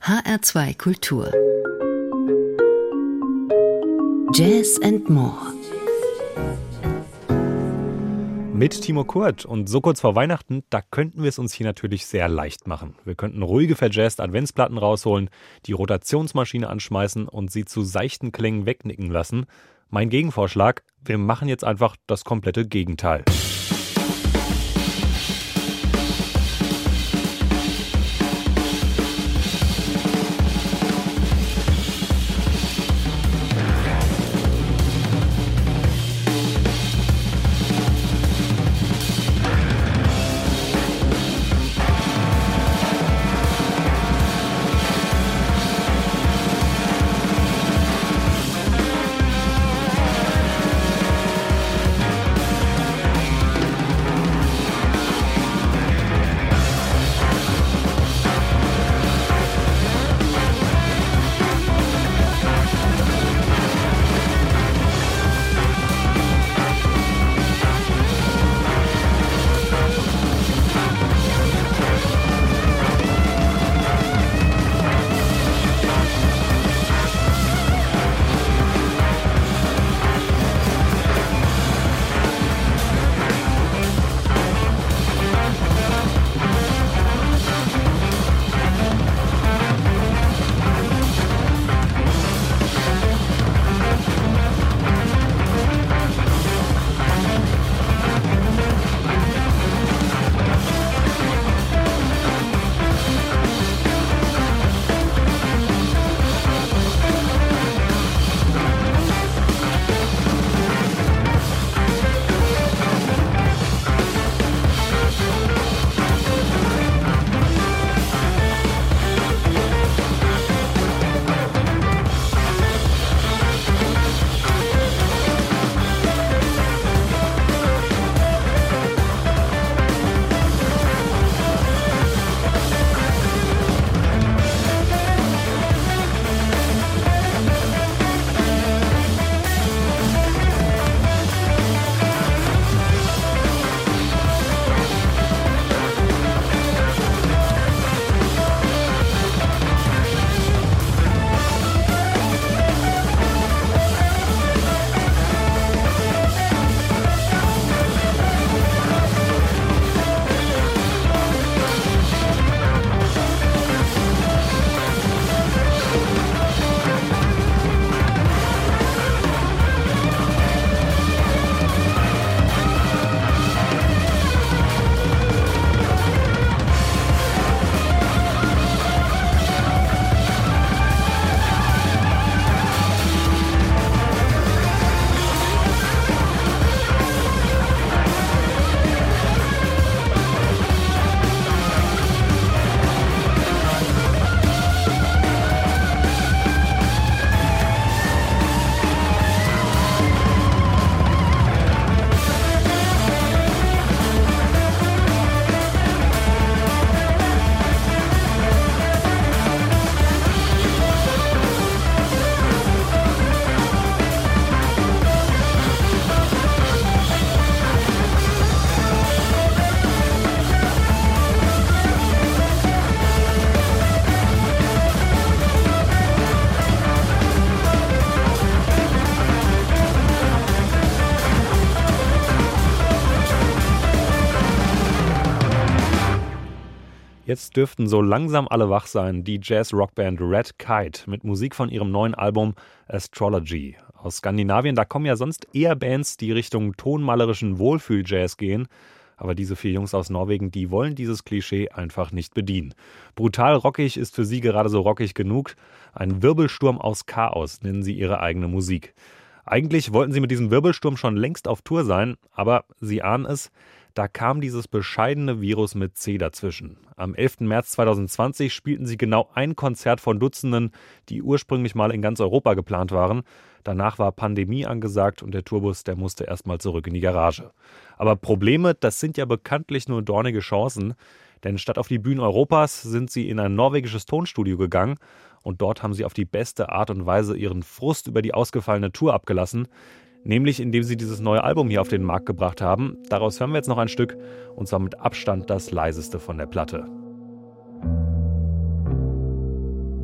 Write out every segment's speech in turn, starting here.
HR2 Kultur Jazz and More. Mit Timo Kurt und so kurz vor Weihnachten, da könnten wir es uns hier natürlich sehr leicht machen. Wir könnten ruhige, verjazzte Adventsplatten rausholen, die Rotationsmaschine anschmeißen und sie zu seichten Klängen wegnicken lassen. Mein Gegenvorschlag, wir machen jetzt einfach das komplette Gegenteil. Jetzt dürften so langsam alle wach sein, die Jazz-Rockband Red Kite mit Musik von ihrem neuen Album Astrology. Aus Skandinavien, da kommen ja sonst eher Bands, die Richtung tonmalerischen Wohlfühl-Jazz gehen. Aber diese 4 Jungs aus Norwegen, die wollen dieses Klischee einfach nicht bedienen. Brutal rockig ist für sie gerade so rockig genug. Ein Wirbelsturm aus Chaos nennen sie ihre eigene Musik. Eigentlich wollten sie mit diesem Wirbelsturm schon längst auf Tour sein, aber sie ahnen es, da kam dieses bescheidene Virus mit C dazwischen. Am 11. März 2020 spielten sie genau ein Konzert von Dutzenden, die ursprünglich mal in ganz Europa geplant waren. Danach war Pandemie angesagt und der Tourbus, der musste erstmal zurück in die Garage. Aber Probleme, das sind ja bekanntlich nur dornige Chancen. Denn statt auf die Bühnen Europas sind sie in ein norwegisches Tonstudio gegangen und dort haben sie auf die beste Art und Weise ihren Frust über die ausgefallene Tour abgelassen. Nämlich indem sie dieses neue Album hier auf den Markt gebracht haben. Daraus hören wir jetzt noch ein Stück, und zwar mit Abstand das leiseste von der Platte.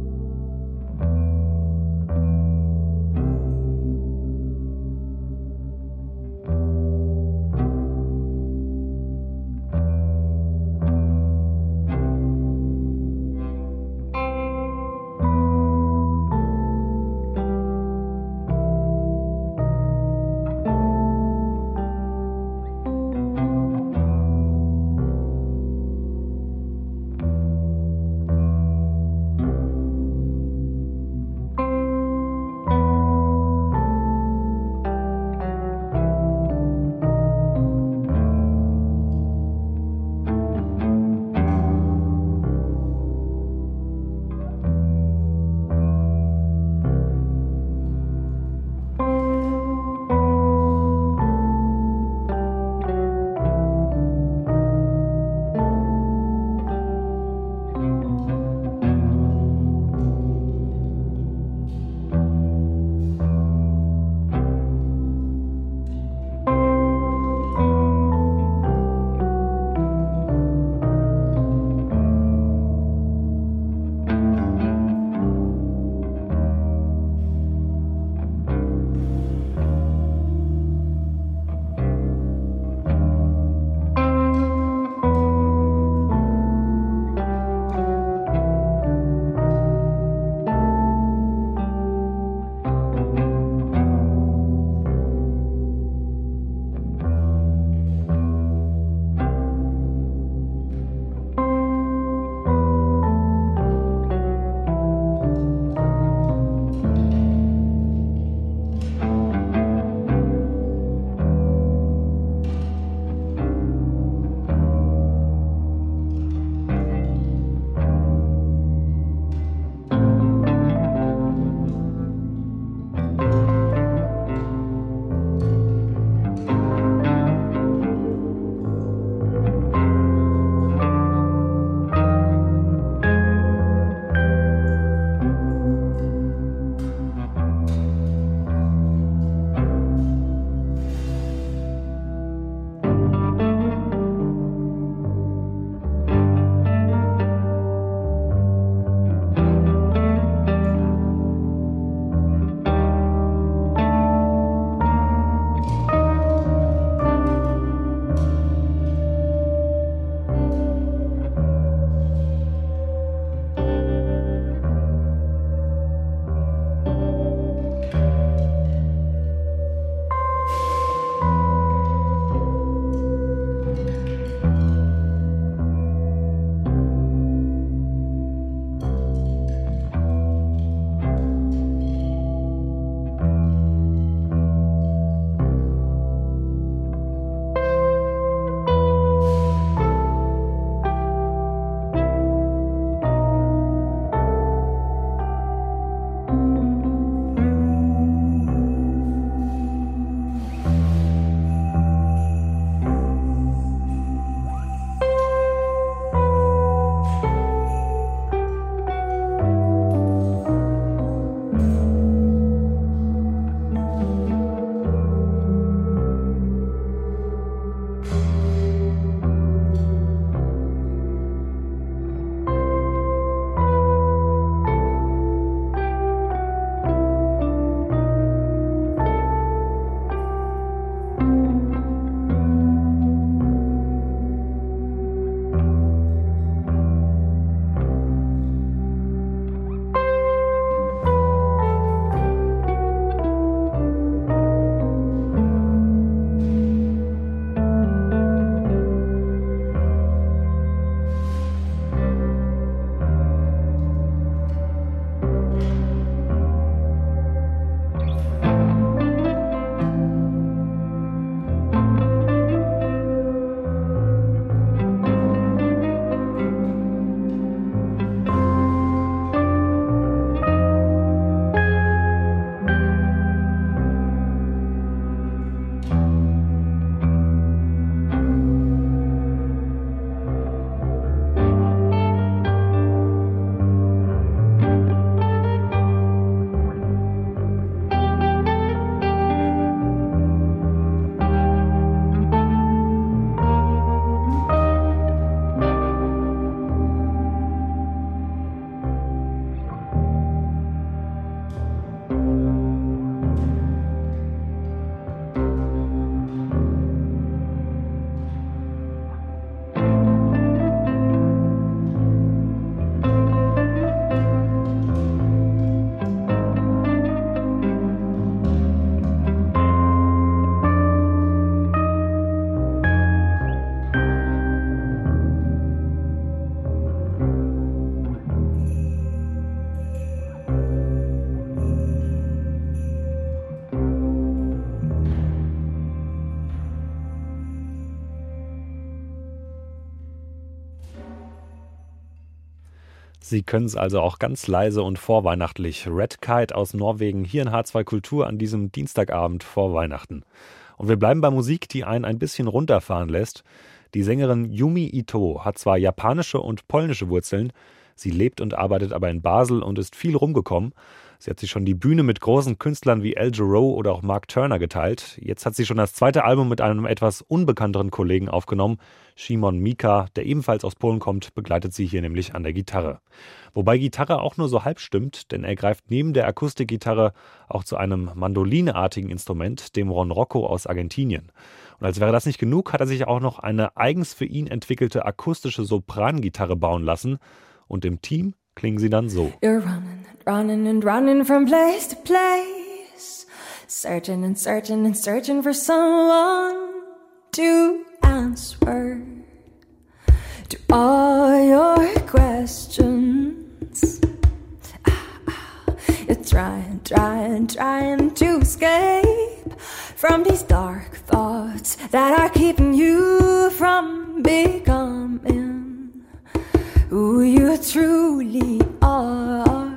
Sie können es also auch ganz leise und vorweihnachtlich. Red Kite aus Norwegen hier in H2 Kultur an diesem Dienstagabend vor Weihnachten. Und wir bleiben bei Musik, die einen ein bisschen runterfahren lässt. Die Sängerin Yumi Ito hat zwar japanische und polnische Wurzeln, sie lebt und arbeitet aber in Basel und ist viel rumgekommen. Sie hat sich schon die Bühne mit großen Künstlern wie Al Jarreau oder auch Mark Turner geteilt. Jetzt hat sie schon das zweite Album mit einem etwas unbekannteren Kollegen aufgenommen. Szymon Mika, der ebenfalls aus Polen kommt, begleitet sie hier nämlich an der Gitarre. Wobei Gitarre auch nur so halb stimmt, denn er greift neben der Akustikgitarre auch zu einem mandolineartigen Instrument, dem Ronroco aus Argentinien. Und als wäre das nicht genug, hat er sich auch noch eine eigens für ihn entwickelte akustische Soprangitarre bauen lassen. Und im Team klingen sie dann so. You're running and running and running from place to place, searching and searching and searching for someone to answer to all your questions. You're trying to escape from these dark thoughts that are keeping you from becoming who you truly are.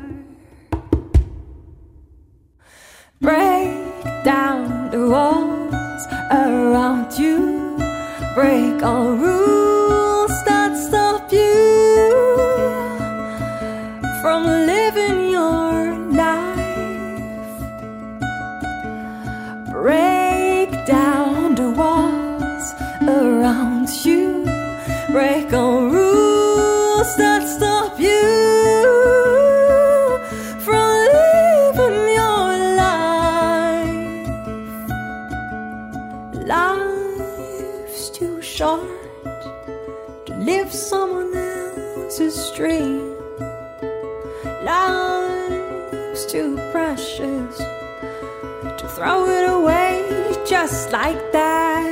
Break down the walls around you, break all rules that stop you from living your life. Break down the walls around you, break all rules that stop you from living your life. Life's too short to live someone else's dream. Life's too precious to throw it away just like that.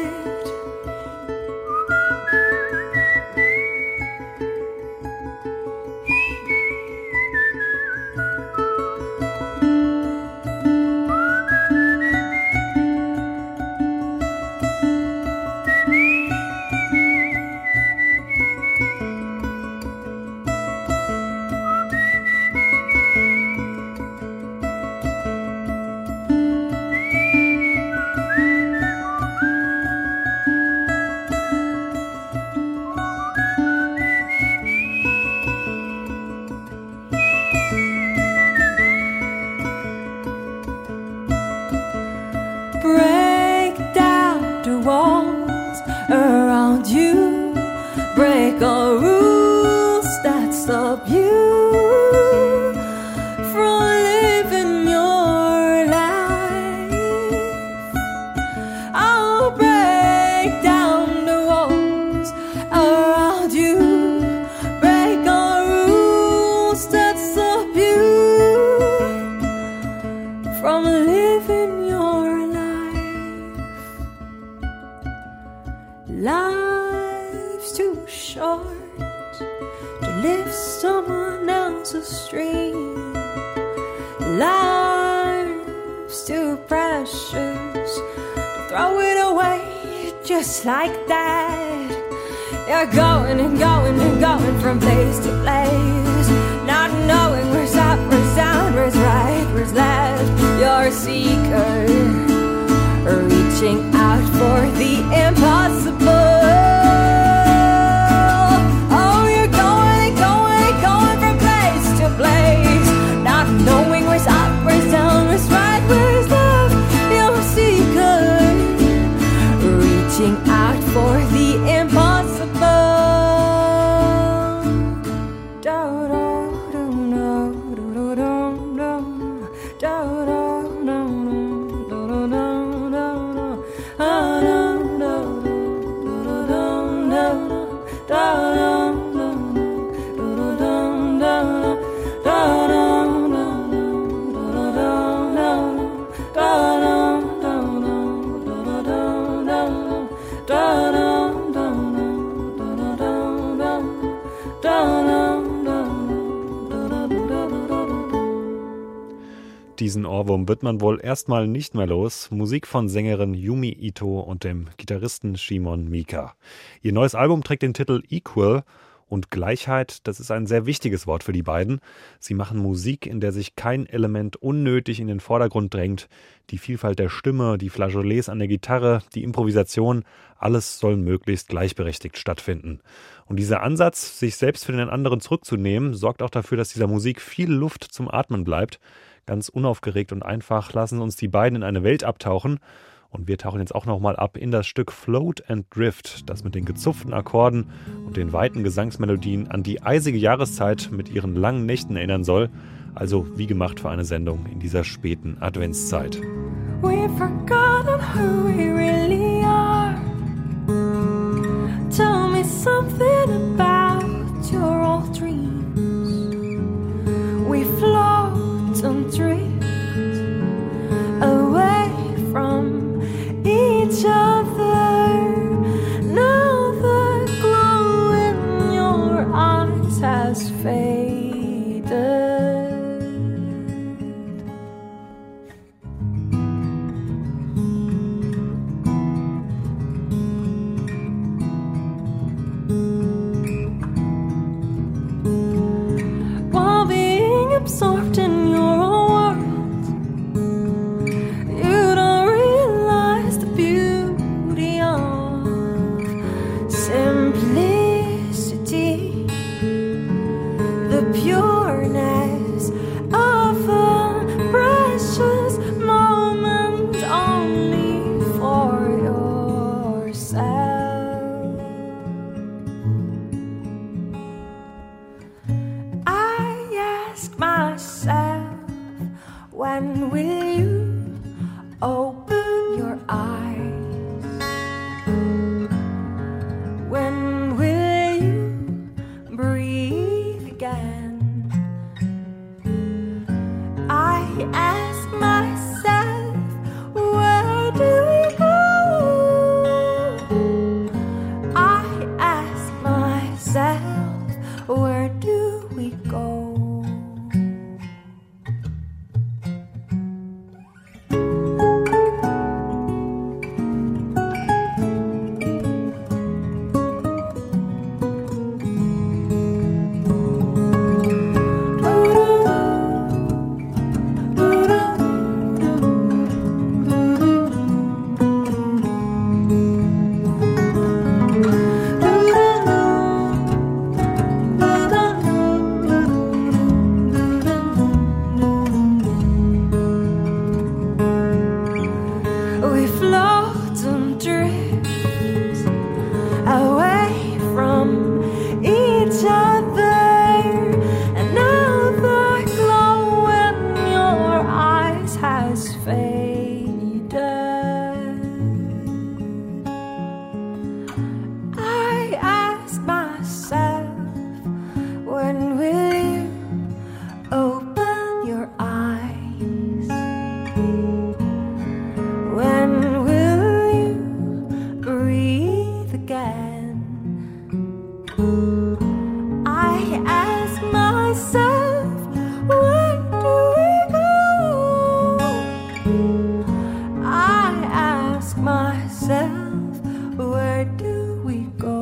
Break all rules that stop you from living your life. I'll break down the walls around you, break all rules that stop you from living your life. Life's too short to live someone else's dream. Life's too precious to throw it away just like that. You're going and going and going from place to place, not knowing where's up, where's down, where's right, where's left. You're a seeker, reaching out for the impossible. Oh, you're going, going, going from place to place, not knowing where's up, where's down, where's right, where's left. You're a seeker, reaching out for the impossible. Diesen Ohrwurm wird man wohl erstmal nicht mehr los. Musik von Sängerin Yumi Ito und dem Gitarristen Szymon Mika. Ihr neues Album trägt den Titel Equal Und Gleichheit, das ist ein sehr wichtiges Wort für die beiden. Sie machen Musik, in der sich kein Element unnötig in den Vordergrund drängt. Die Vielfalt der Stimme, die Flageolets an der Gitarre, die Improvisation, alles soll möglichst gleichberechtigt stattfinden. Und dieser Ansatz, sich selbst für den anderen zurückzunehmen, sorgt auch dafür, dass dieser Musik viel Luft zum Atmen bleibt. Ganz unaufgeregt und einfach lassen uns die beiden in eine Welt abtauchen. Und wir tauchen jetzt auch nochmal ab in das Stück Float and Drift, das mit den gezupften Akkorden und den weiten Gesangsmelodien an die eisige Jahreszeit mit ihren langen Nächten erinnern soll. Also wie gemacht für eine Sendung in dieser späten Adventszeit. We've forgotten who we really are. Tell me something about your old dreams. We float and drift away from each other. Now the glow in your eyes has faded. While being absorbed in your own world, you don't realize the beauty of simplicity, the pureness of a precious moment only for yourself. I ask myself, when will you open your eyes? When will you breathe again? I ask myself, where do we go? I ask myself, where do we go? We float and drift away from each other, and now the glow in your eyes has faded. I ask myself, when will you open your eyes? When will you breathe again? I ask myself, where do we go? I ask myself, where do we go?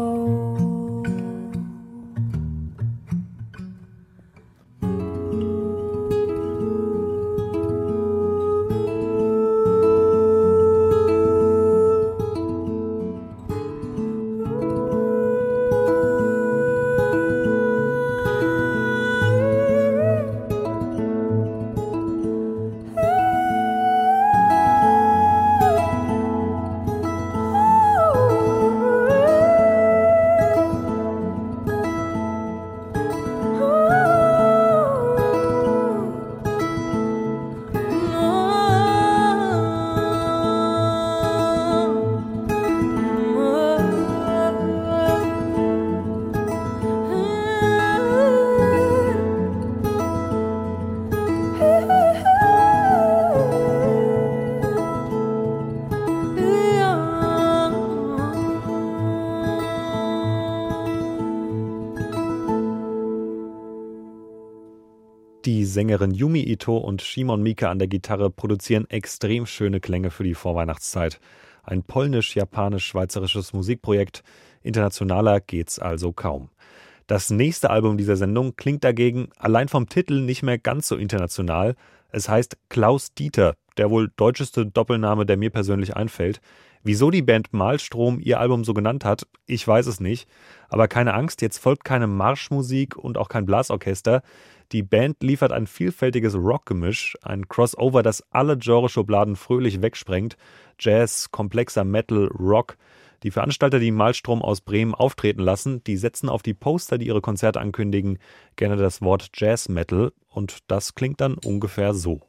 Die Sängerin Yumi Ito und Shimon Mika an der Gitarre produzieren extrem schöne Klänge für die Vorweihnachtszeit. Ein polnisch-japanisch-schweizerisches Musikprojekt. Internationaler geht's also kaum. Das nächste Album dieser Sendung klingt dagegen allein vom Titel nicht mehr ganz so international. Es heißt Klaus Dieter, der wohl deutscheste Doppelname, der mir persönlich einfällt. Wieso die Band Mahlstrom ihr Album so genannt hat, ich weiß es nicht. Aber keine Angst, jetzt folgt keine Marschmusik und auch kein Blasorchester. Die Band liefert ein vielfältiges Rockgemisch, ein Crossover, das alle Genreschubladen fröhlich wegsprengt. Jazz, komplexer Metal, Rock. Die Veranstalter, die Mahlstrom aus Bremen auftreten lassen, die setzen auf die Poster, die ihre Konzerte ankündigen, gerne das Wort Jazz Metal. Und das klingt dann ungefähr so.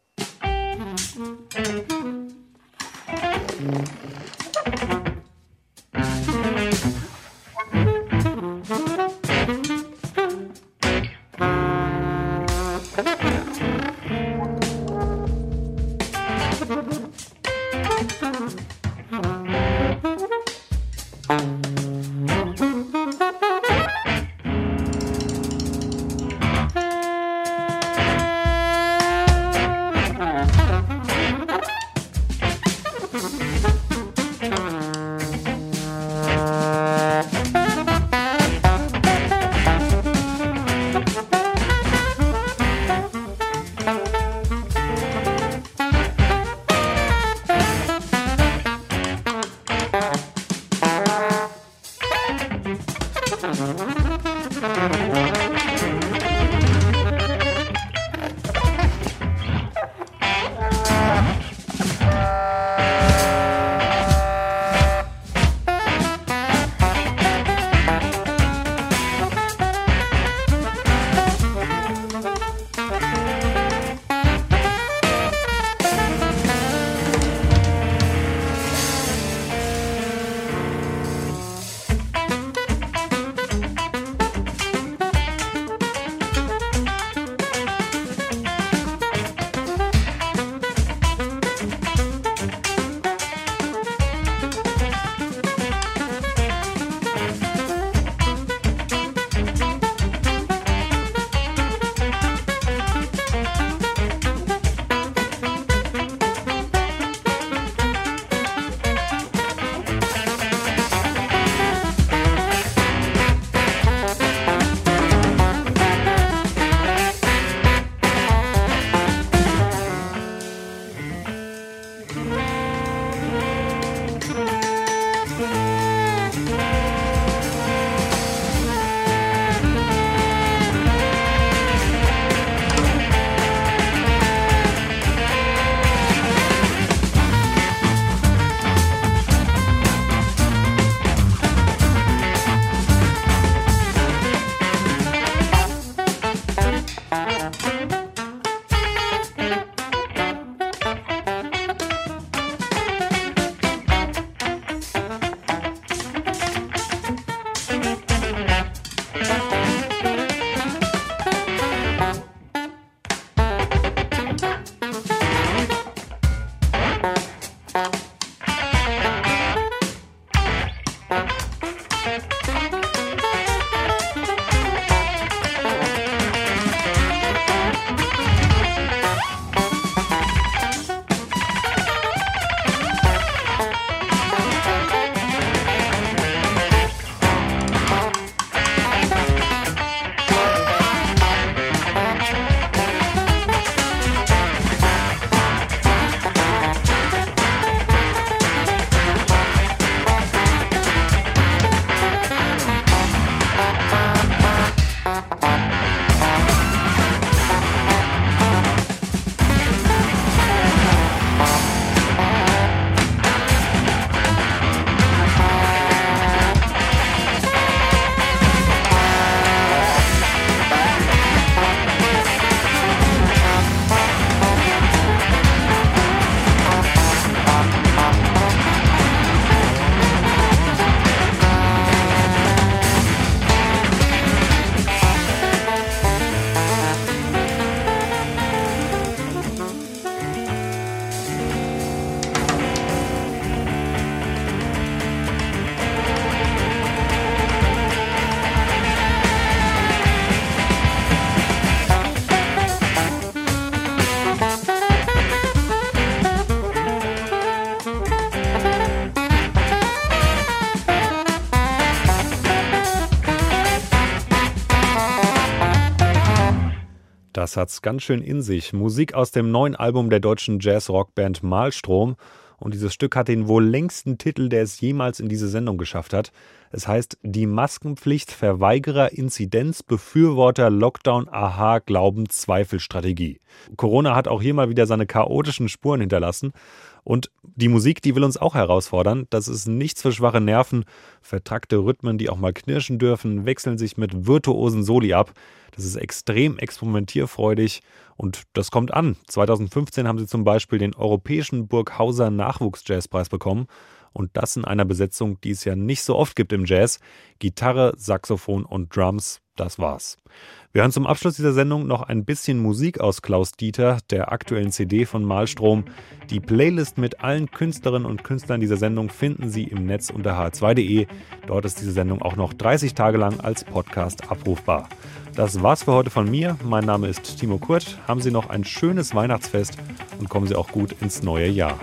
das hat's ganz schön in sich. Musik aus dem neuen Album der deutschen Jazz-Rockband Mahlstrom. Und dieses Stück hat den wohl längsten Titel, der es jemals in diese Sendung geschafft hat. Es heißt Die Maskenpflicht, Verweigerer, Inzidenz, Befürworter, Lockdown, Aha, Glauben, Zweifelstrategie. Corona hat auch hier mal wieder seine chaotischen Spuren hinterlassen. Und die Musik, die will uns auch herausfordern. Das ist nichts für schwache Nerven. Vertrackte Rhythmen, die auch mal knirschen dürfen, wechseln sich mit virtuosen Soli ab. Das ist extrem experimentierfreudig und das kommt an. 2015 haben sie zum Beispiel den Europäischen Burghauser Nachwuchsjazzpreis bekommen. Und das in einer Besetzung, die es ja nicht so oft gibt im Jazz. Gitarre, Saxophon und Drums, das war's. Wir hören zum Abschluss dieser Sendung noch ein bisschen Musik aus Klaus Dieter, der aktuellen CD von Mahlstrom. Die Playlist mit allen Künstlerinnen und Künstlern dieser Sendung finden Sie im Netz unter hr2.de. Dort ist diese Sendung auch noch 30 Tage lang als Podcast abrufbar. Das war's für heute von mir. Mein Name ist Timo Kurt. Haben Sie noch ein schönes Weihnachtsfest und kommen Sie auch gut ins neue Jahr.